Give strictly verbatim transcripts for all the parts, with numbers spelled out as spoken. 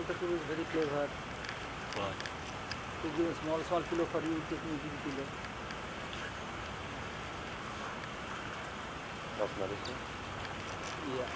Thakur is very clever. Why? He gives a small, small pillow for you, taking big pillow. That's medicine. Yeah.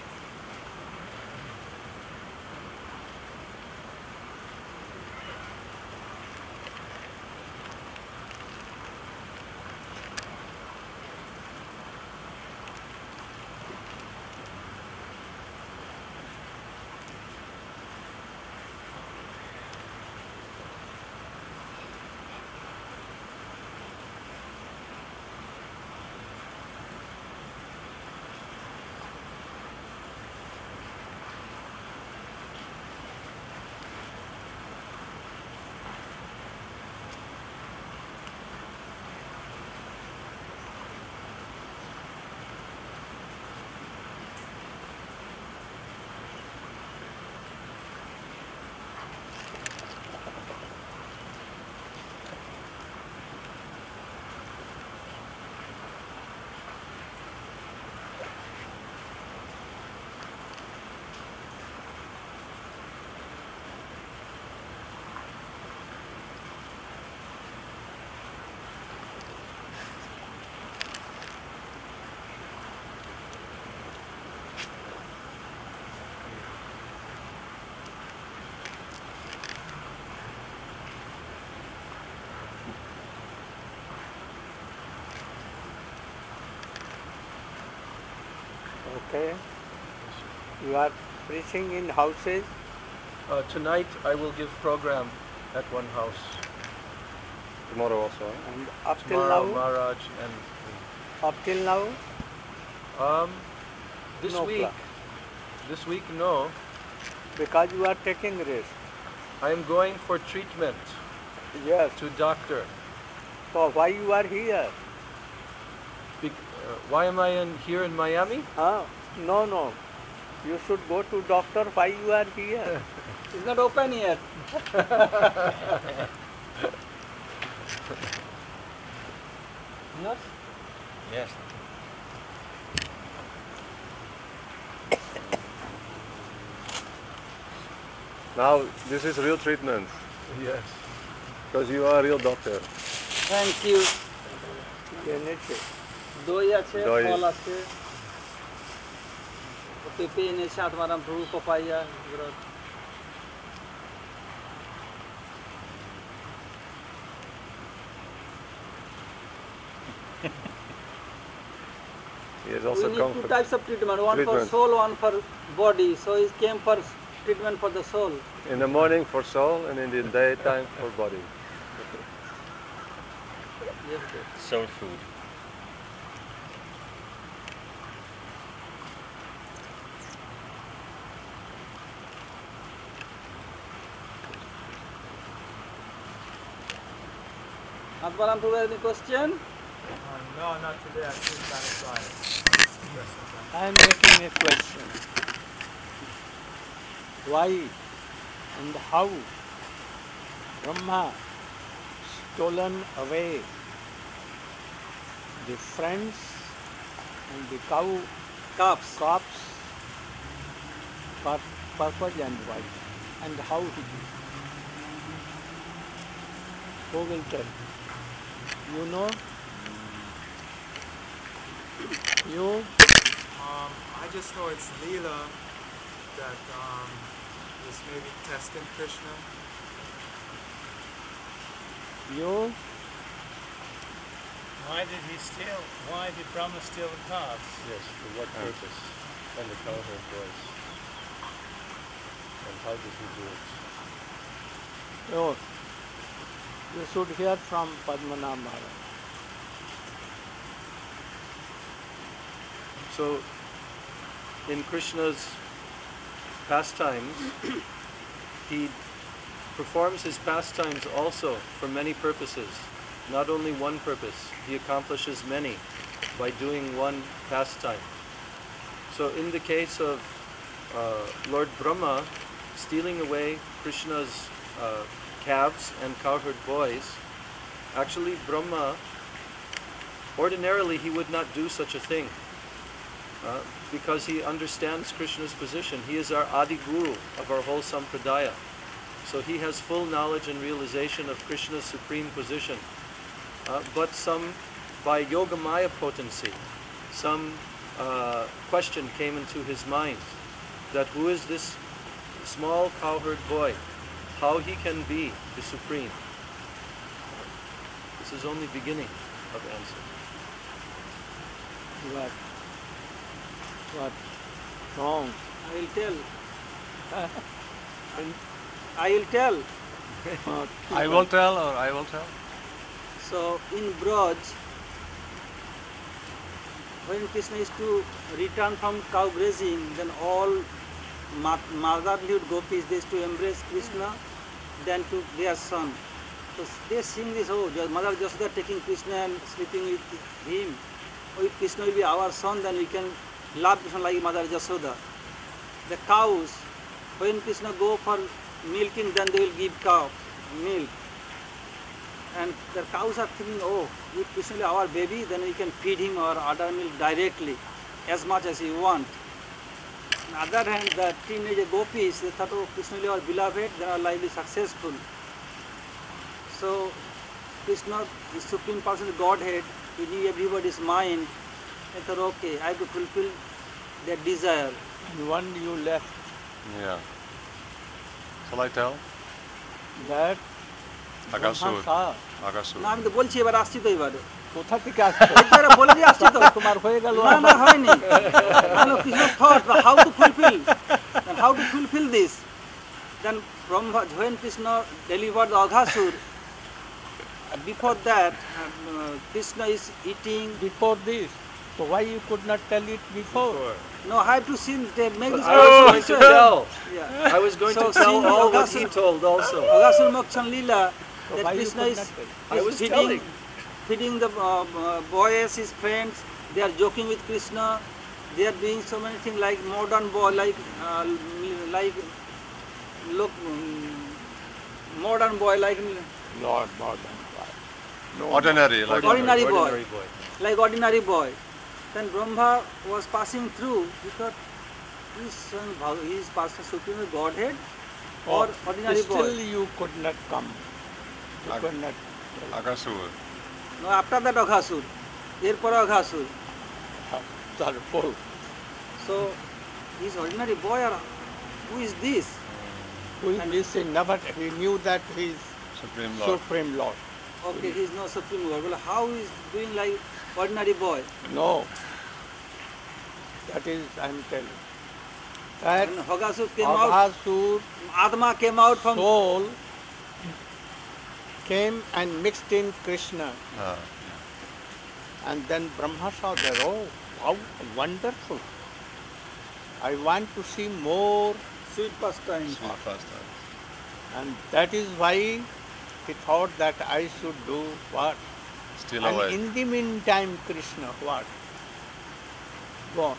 Okay. You are preaching in houses? Uh, tonight I will give program at one house. Tomorrow also. Huh? And up till Tomorrow, now? Maharaj and Up till now? um, this No week. plan. This week, no. Because you are taking rest. I am going for treatment Yes. to doctor. So why you are here? Be- uh, why am I in here in Miami? Huh? No, no. You should go to doctor. Why you are here? It's not open yet. Yes? Yes. Now this is real treatment Yes. because you are a real doctor. Thank you. এনেছে দই আছে, দই। ফল আছে, পেঁপে এনেছে, আত্মারাম প্রভু, papaya, এগুলো। He has We also need come two for types of treatment, one for treatment. soul, one for body. So he came for treatment for the soul. in the morning for soul and in the daytime for body. Yes, sir. Soul food. Atmaram Prabhu, any question? Uh, no, not today. I feel satisfied. Yes, okay. I am making a question. Why and how Brahma stolen away the friends and the cow Cups. crops for purpose and why, and how he did. Who will tell? You know? You? Um, I just know it's Leela that um, is maybe testing Krishna. You? Why did he steal? Why did Brahma steal the calves? Yes, for what purpose? And the cowherd boys. And how did he do it? Oh, you should hear from Padmanabh Maharaj. So, in Krishna's pastimes, he performs his pastimes also for many purposes, not only one purpose. He accomplishes many by doing one pastime. So in the case of uh, Lord Brahma stealing away Krishna's uh, calves and cowherd boys, actually Brahma, ordinarily he would not do such a thing. uh, because he understands Krishna's position. He is our Adi Guru of our whole Sampradaya. So he has full knowledge and realization of Krishna's supreme position. Uh, but some, by Yogamaya potency, some uh, question came into his mind that who is this small cowherd boy? How he can be the supreme? This is only beginning of answer. What? What? Wrong. I will tell. And, I will tell. uh, I will tell or I will tell? So in Braj, when Krishna is to return from cow grazing, then all ma- motherhood gopis they used to embrace Krishna, then to their son. So they sing this, oh, Mother Jasoda taking Krishna and sleeping with him. Oh, if Krishna will be our son, then we can love Krishna like Mother Jasoda. The cows, when Krishna go for milking, then they will give cow milk. And the cows are thinking, oh, if Krishna is our baby, then we can feed him our udder milk directly, as much as we want. On the other hand, the teenage gopis, they thought, oh, Krishna is our beloved, then our life is successful. So, Krishna, the Supreme Person, Godhead, he knew everybody's mind. They thought, okay, I have to fulfill their desire. and one you left, Yeah. Shall I tell? that Agasur. Brahma Agasur. না আমি তো বলছি এবার আসছি তো এবারে কোথা থেকে আসছে? একবারে বলে দিয়ে আসছি তো তোমার হয়ে গেল? না না হয়নি ano Krishna thought how to fulfill and how to fulfill this. Then Brahma, when Krishna delivered the Aghasur, before that uh, Krishna is eating. Before this. So why you could not tell it before? No, I have to see they make this I was going to tell. Yeah. I was going So to tell seeing all what he Aghasur- told also. Aghasur Mokshan Leela, So that why you Krishna could is, not tell? I is was feeding, telling. feeding the uh, uh, boys, his friends. They are joking with Krishna. They are doing so many things like modern boy, like uh, like look um, modern boy, like Lord, Lord, no. Ordinary, like Ordinary boy. Ordinary boy. like ordinary boy. Then Brahma was passing through. He thought, is he is passing supreme Godhead or ordinary Still boy? you could not come. You Ag- could not. Agasur. No, after that Aghasur, এরপরে Aghasur. Sorry, Paul. So, he is ordinary boy or who is this? Who is this? He never, he knew that he is Supreme Lord. Supreme Lord. Okay, he is no supreme Lord. Well, how he is doing like ordinary boy? No. That is, I am telling. That When Aghasur came out, Aghasur Atma came out from. soul came and mixed in Krishna. Ah, And then Brahma saw that, oh, how wonderful. I want to see more. Sweet pastime. sweet pastime. And that is why he thought that I should do what? Still And awake. in the meantime, Krishna, what? Go on.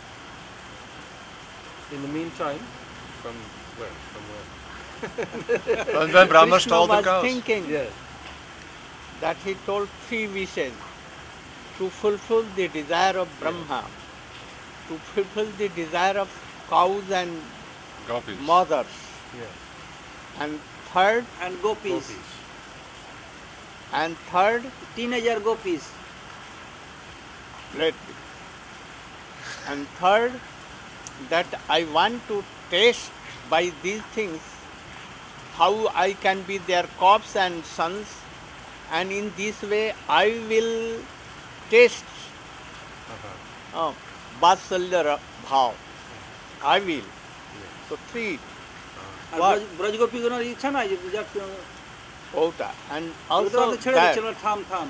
In the meantime, from where? From where? And then Brahma Krishna stole the was cows. thinking Yes. that he told three wishes to fulfill the desire of Brahma, to fulfill the desire of cows and Gopis. mothers, Yes. and third, And gopis. Gopis. and third, Teenager gopis. let me. And third, that I want to taste by these things how I can be their cops and sons, and in this way I will taste Uh-huh. uh, Vatsalya ra- bhav. I will. So three, R What? Braj- ব্রজগোপীগণের ইচ্ছা নাই যে যাক, ওটা, and ওদের also তো ছেড়ে that, দিচ্ছে বলে, থাম থাম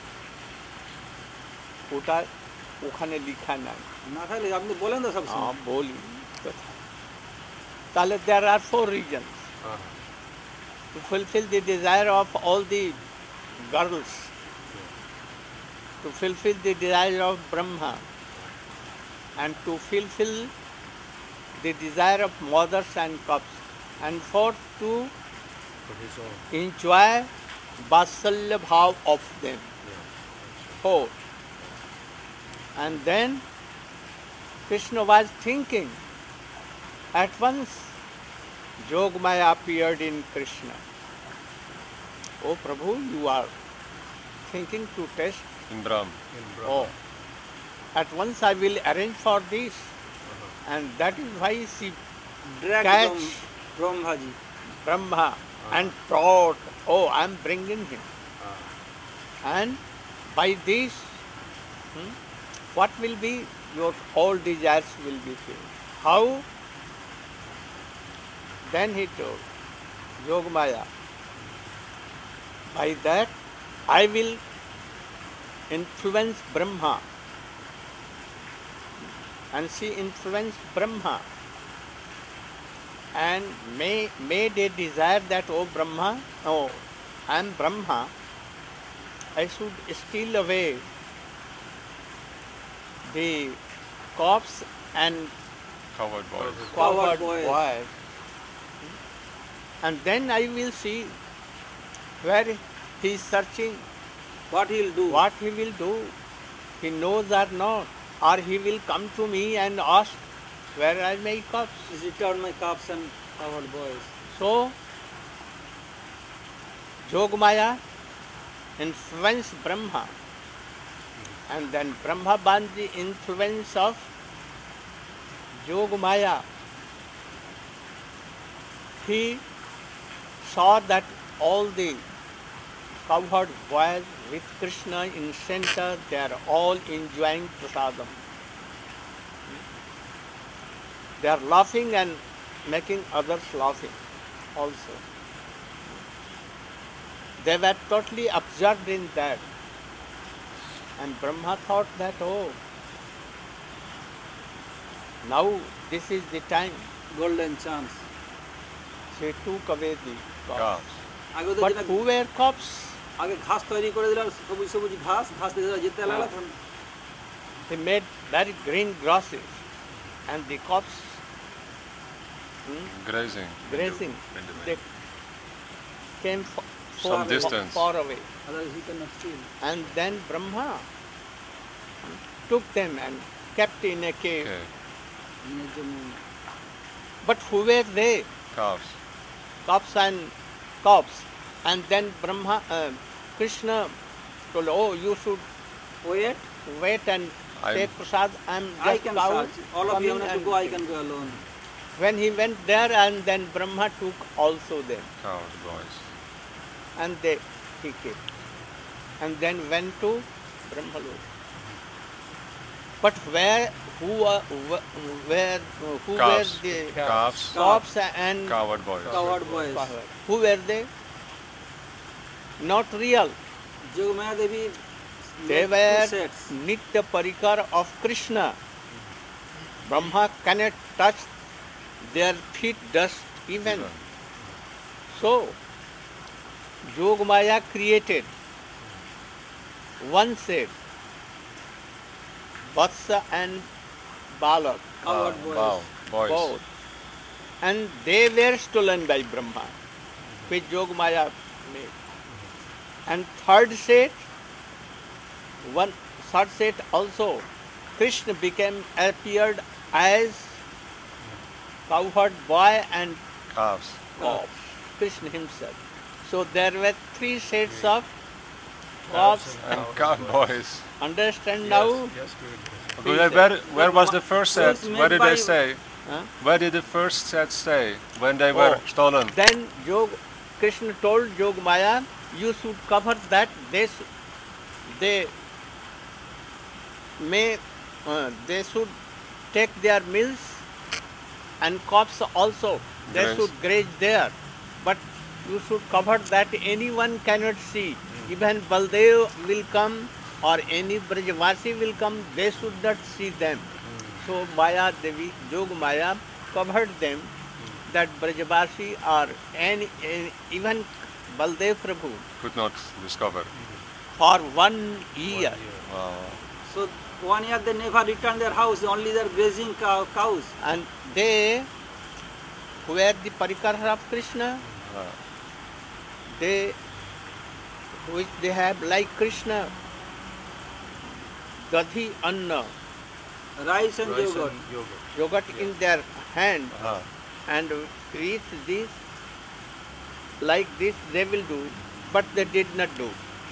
ওটা ওখানে লিখা নাই। না থাকলে আপনি বলেন তো সব হ্যাঁ, বলি কথা। তাহলে there are four reasons Uh-huh. to fulfill the desire of all the girls, to fulfill the desire of Brahma, and to fulfill the desire of mothers and cubs, and fourth, to For his own. enjoy Vatsalya bhav of them. Yeah. Four. And then Krishna was thinking. At once, Yogamaya appeared in Krishna. Oh Prabhu, you are thinking to test? In Brahm. Oh, at once I will arrange for this. And that is why she Drag catch from Brahmaji. Brahma and brought, oh, I am bringing him. And by this, hmm, what will be? Your all desires will be filled. How? Then he told, Yogamaya, by that I will influence Brahma. And she influenced Brahma and may, made a desire that, oh Brahma, oh, I am Brahma, I should steal away the corpse and Coward boys. coward Coward boys. boys. And then I will see where he is searching, What he'll do? what he will do. He knows or not. Or he will come to me and ask where are my cups. Is return my cups and coward boys. So, Yogamaya influenced Brahma. And then Brahma by the influence of Yogamaya, he saw that all the cowherd boys with Krishna in center, they are all enjoying prasadam. They are laughing and making others laughing also. They were totally absorbed in that. And Brahma thought that, oh, now this is the time. Golden chance. She took away the cups. Calves. আগে তো But যেটা who were cups? আগে ঘাস তৈরি করে দিলাম সবুজ সবুজ ঘাস ঘাস দিয়ে যারা যেতে লাগলো তখন They made very green grasses and the cups hmm, Grazing. grazing. In the They came f- Some far, distance. far away. otherwise he cannot steal. And then Brahma took them and kept in a cave. Okay. নিজের জন্য। But who were they? Calves. Cups and cups. And then Brahma, uh, Krishna told, oh, you should Wait, wait and I'm- take prasad. I'm just I can cow search. All of you coming have to and go, I can go alone. When he went there, and then Brahma took also them, Coward boys. and they he kept, and then went to Brahmalok. But where, who were, where, who Calves. were the Calves. cops and Coward boys. Coward boys. cowherd? Who were they? Not real. Yogamaya Devi They made were two sets. Nitya Parikar of Krishna. Brahma cannot touch their feet dust even. Even. So, Yogamaya created one set, Vatsa and Balak, Coward boys. Wow. Boys. both. And they were stolen by Brahma, which Yogamaya made. And third set, one third set also, Krishna became appeared as cowherd boy and Calves. cow, Krishna himself. So there were three sets of cows. And cowboys. Understand now? Yes, good. Where, where, where was the first So set? it's made Where did by- they stay? Huh? Where did the first set stay when they were Oh. stolen? Then Yog, Krishna told Yogamaya, you should cover that. They, sh- they may, uh, they should take their meals and crops also. They Graze. should graze there. But you should cover that anyone cannot see. Even Baldev will come or any Brajavasi will come, they should not see them. So Maya Devi, Yogamaya covered them that Brajavasi or any, any even Baldev Prabhu Could not discover. for one year. Wow. So one year they never returned their house, only their grazing cow, cows. And they were the Parikar of Krishna. Ah. They, which they have like Krishna, Dadhi Anna, Rice and rice yogurt. and yogurt. yogurt in their hand, Ah. and eat this like this they will do, but they did not do.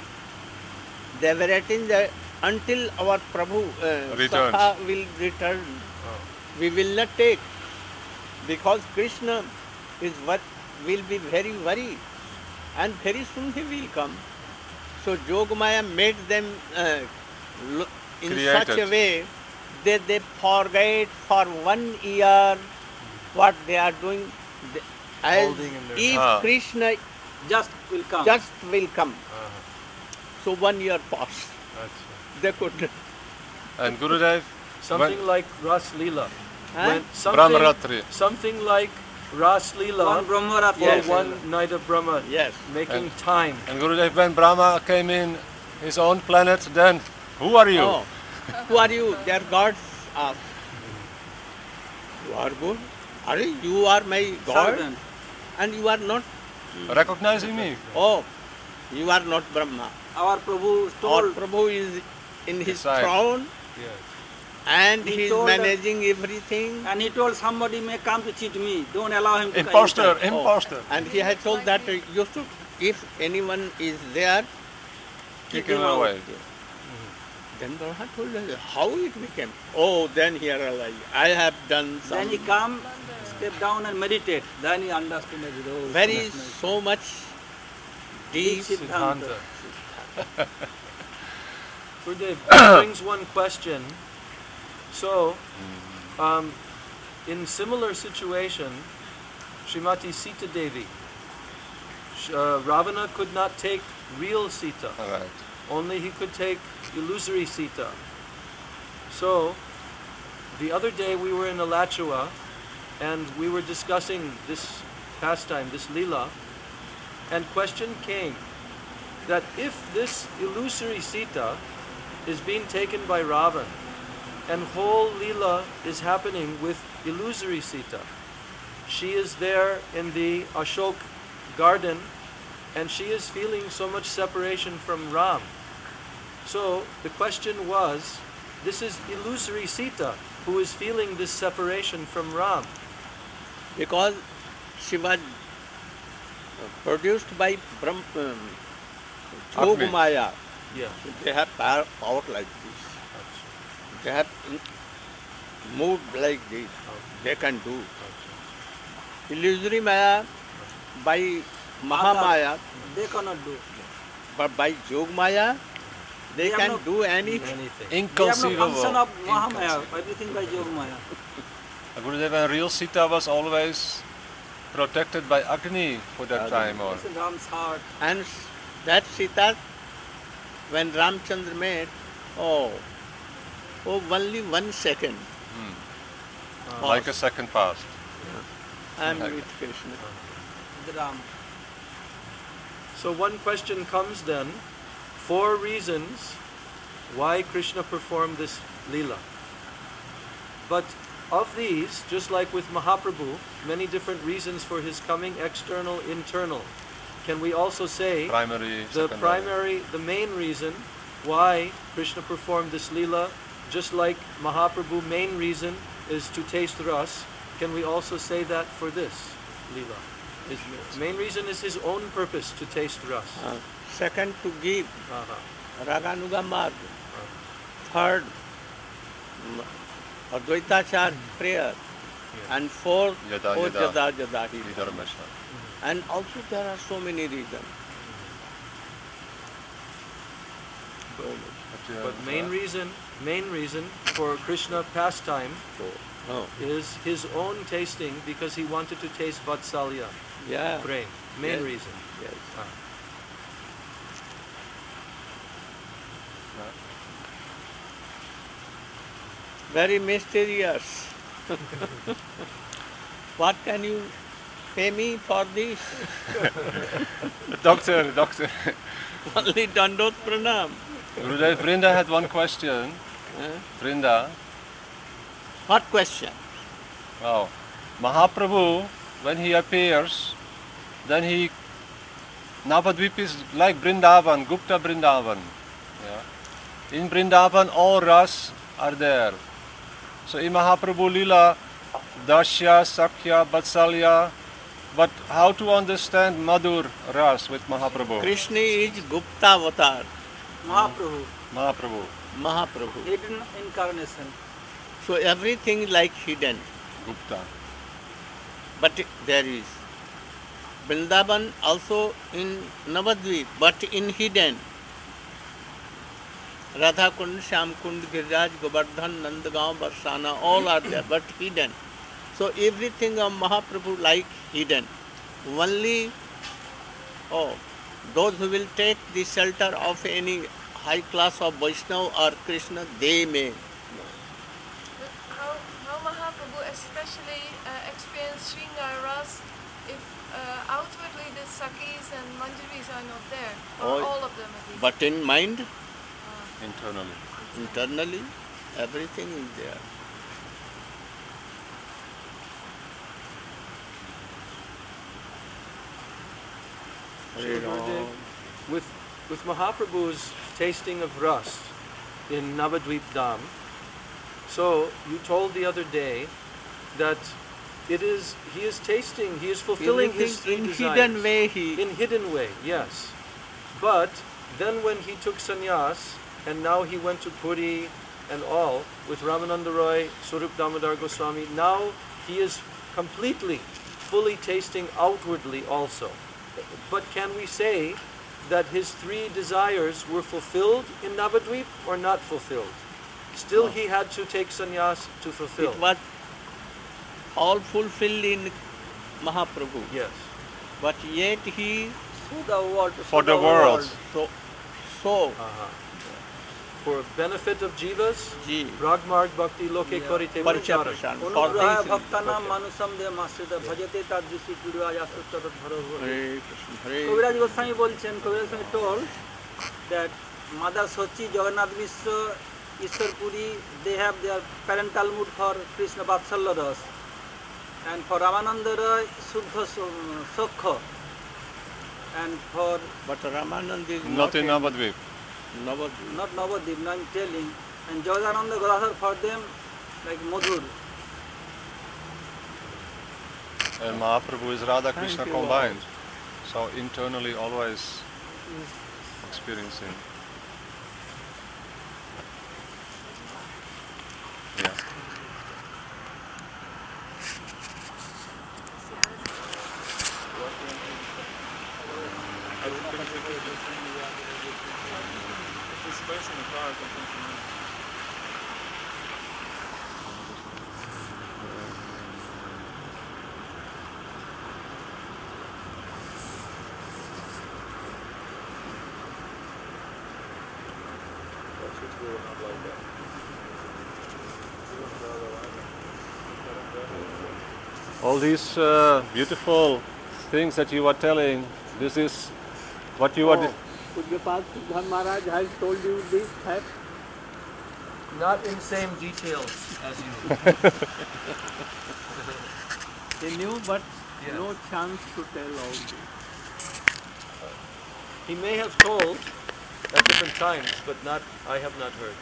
They were waiting there until our Prabhu uh, Returns. Sakha will return. Oh. We will not take, because Krishna is what will be very worried, and very soon he will come. So Yogamaya made them uh, lo- in such a Created. way that they forget for one year what they are doing. They- As Holding in their if Ah. Krishna Just will come. just will come. Uh-huh. So one year passed. That's They could. And Gurudev, something when- like Ras Leela. Huh? When something, Brahmaratri. something like Ras Leela One Brahmaratri. for Yes. one night of Brahma, Yes. making And- time. And Gurudev, when Brahma came in his own planet, then who are you? Oh, who are you? Their gods asked. You are good. Are you? You are my God, Servant. and you are not. Recognizing me? Oh, you are not Brahma. Our Prabhu Our told, Prabhu is in his Inside. throne, Yes. and He he is told us- managing everything. and he told somebody may come to cheat me. Don't allow him to come Imposter, inside. Oh, imposter. and he had told that uh, you should, if anyone is there, Kick him him out. away. then Brahma told us how it became. Oh, then he realized I have done some Then he come, step down and meditate. Then he understood that, oh, very it's nice. so much deep. Deep Siddhanta. Siddhanta. Gurudev, that brings one question. So, um, in similar situation, Srimati Sita Devi, sh- uh, Ravana could not take real Sita. All right. Only he could take illusory Sita. So, the other day we were in Alachua and we were discussing this pastime, this lila, and question came that if this illusory Sita is being taken by Ravan and whole lila is happening with illusory Sita, she is there in the Ashok garden and she is feeling so much separation from Ram. So the question was, this is illusory Sita who is feeling this separation from Ram. Because she was produced by Brahm, um, Agni. Yogamaya. Yeah. They have power, power like this. They have moved like this. They can do. Illusory Maya by Mahamaya, They cannot do. but by Yogamaya, they, They have can no- do anything. Anything. They have no function Inconceivable. of Mahamaya, everything by Yogamaya. Gurudev, and real Sita was always protected by Agni for that time, or It's in Ram's heart. And s- that Sita, when Ramchandra met, oh, oh, only one second. Uh, like a second past. I am Like with Krishna. The Ram. So one question comes then, four reasons why Krishna performed this lila. But of these, just like with Mahaprabhu, many different reasons for his coming, external, internal. Can we also say Primary, the secondary. primary, the main reason why Krishna performed this lila, just like Mahaprabhu, main reason is to taste ras. Can we also say that for this lila? His main reason is his own purpose to taste ras. Uh, second, to give Uh-huh. Raganuga Marg. Third, m- Advaitachar prayer. And fourth, Yada oh, yada. Jada Jada Hi. Dharmasha. And also there are so many reasons. So much. But main reason, main reason for Krishna pastime So, oh, is his own tasting because he wanted to taste Vatsalya, yeah. prem. Main Yes. reason. Yes. Ah. Very mysterious. What can you pay me for this? Doctor, doctor. Only Dandot Pranam. Gurudev, Vrinda had one question. Huh? Vrinda, What question? wow. Mahaprabhu, when he appears, then he, Navadvip is like Vrindavan, Gupta Vrindavan. Yeah. In Vrindavan, all ras are there. So in Mahaprabhu Lila, Dasya, Sakya, Vatsalya, but how to understand Madhur Ras with Mahaprabhu? Krishna is Gupta avatar, Mahaprabhu, Mahaprabhu, Mahaprabhu. hidden incarnation. So everything like hidden, Gupta. but there is. Vrindavan also in Navadvip, but in hidden. Radha Kund, Shyam Kund, Giriraj, Govardhan, Nandagaon, Barsana, all are there, but hidden. So everything of Mahaprabhu like hidden. Only, oh, those who will take the shelter of any high class of Vaishnava or Krishna, they may. But how, how Mahaprabhu especially uh, experienced Sringar Ras if uh, outwardly the Sakis and Manjaris are not there, or Oh, all of them at least? But in mind, Internally. internally, everything is there. Hare Ram. With, with Mahaprabhu's tasting of ras in Navadvip Dham, so you told the other day that it is he is tasting, he is fulfilling his three in desires. hidden way he. In hidden way, yes. But then when he took sannyas, and now he went to Puri and all, with Ramananda Roy, Swarup Damodar Goswami, now he is completely, fully tasting outwardly also. But can we say that his three desires were fulfilled in Navadvip or not fulfilled? Still he had to take sannyas to fulfill. It was all fulfilled in Mahaprabhu. Yes. But yet he So the world. For so the world. so so Uh-huh. For benefit of jivas, ji Ragmarg Bhakti Loke Yeah. Korite Paricha Ucharan. Prashan. For Anugraha things- bhaktanam manusam de masrita bhajate tadrishi pidvaya suttara dharo. Hare Krishna, Hare Kaviraj Goswami বলছেন, Kaviraj Goswami told that Mother Sochi, Jagannath Mishra, Ishwar Puri, they have their parental mood for Krishna Vatsalya Ras, and for Ramananda Roy, Suddha Sokha, and for But Ramanand is Not in Navadvip. Navadvip. not Navadip, no, I'm telling, and Jagananda Gadadhar for them like Madhur. And Mahaprabhu is Radha Thank Krishna you, combined. So internally always experiencing. Yeah. All these uh, beautiful things that you are telling, this is what you are. Oh, Pujyapad Siddhar Maharaj has told you this fact. Not in same details as you. He knew, but Yeah. no chance to tell all this. He may have told at different times, but not. I have not heard.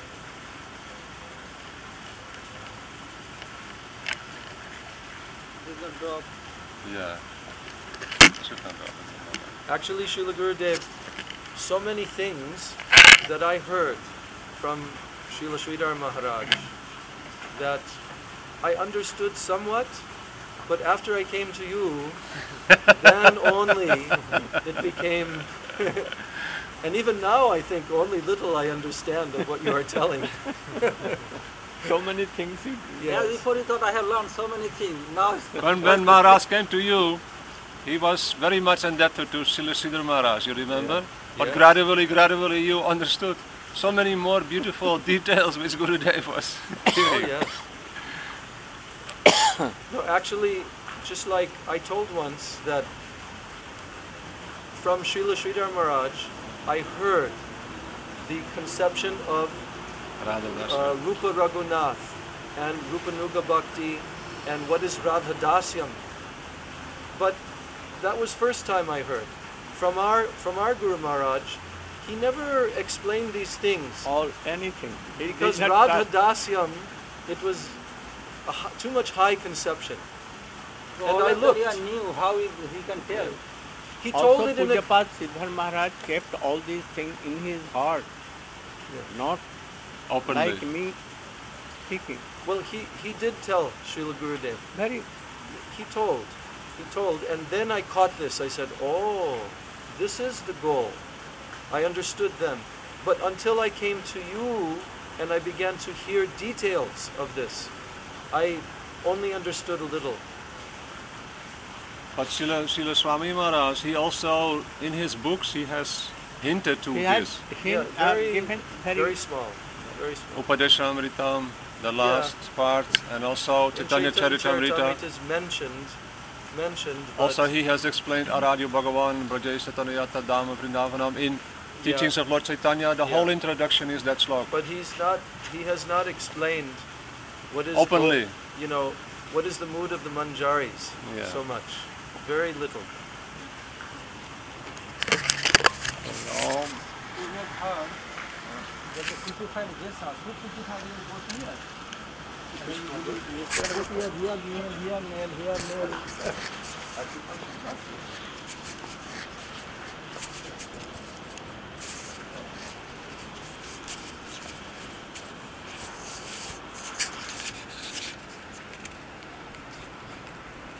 Did not drop. Yeah. Should not drop it. Actually, Srila Gurudev, so many things that I heard from Srila Sridhar Maharaj that I understood somewhat, but after I came to you, then only it became. And even now, I think only little I understand of what you are telling. So many things he Yeah, Yes. before you thought I have learned so many things. Now it's When, when Maharaj came to you, he was very much indebted to Srila Sridhar Maharaj, you remember? But Yes. gradually, gradually you understood so many more beautiful details which Gurudev was Oh, giving. yes. No, actually, just like I told once that from Srila Sridhar Maharaj, I heard the conception of Radha uh, Darshan. Rupa Raghunath and Rupanuga Bhakti and what is Radha Dasyam. But that was first time I heard. From our from our Guru Maharaj, he never explained these things. all anything. He Because did not Radha touch- Dasyam, it was a, hi- too much high conception. So And all I looked. Acharya knew how he, he can tell. He told Also, it in a, Pujapad Siddhar Maharaj kept all these things in his heart, not Openly. like me speaking. well, he, he did tell Srila Gurudev. Very He told. He told. And then I caught this. I said, oh, this is the goal. I understood them. But until I came to you and I began to hear details of this, I only understood a little. But Srila, Srila Swami Maharaj, he also, in his books, he has hinted to he has this. hint, Yeah, uh, very, given very, very small. Very small. Upadeshamritam, the last part, and also And Chaitanya Charitamrita. Charitamrita is mentioned, mentioned, but Also, he has explained Aradhya Bhagavan, Brajesh Chaitanyata Dhamma Vrindavanam in teachings of Lord Chaitanya. The Yeah. whole introduction is that slok. but he's not. He has not explained what is Openly. go- you know, what is the mood of the manjaris Yeah. so much. Very little.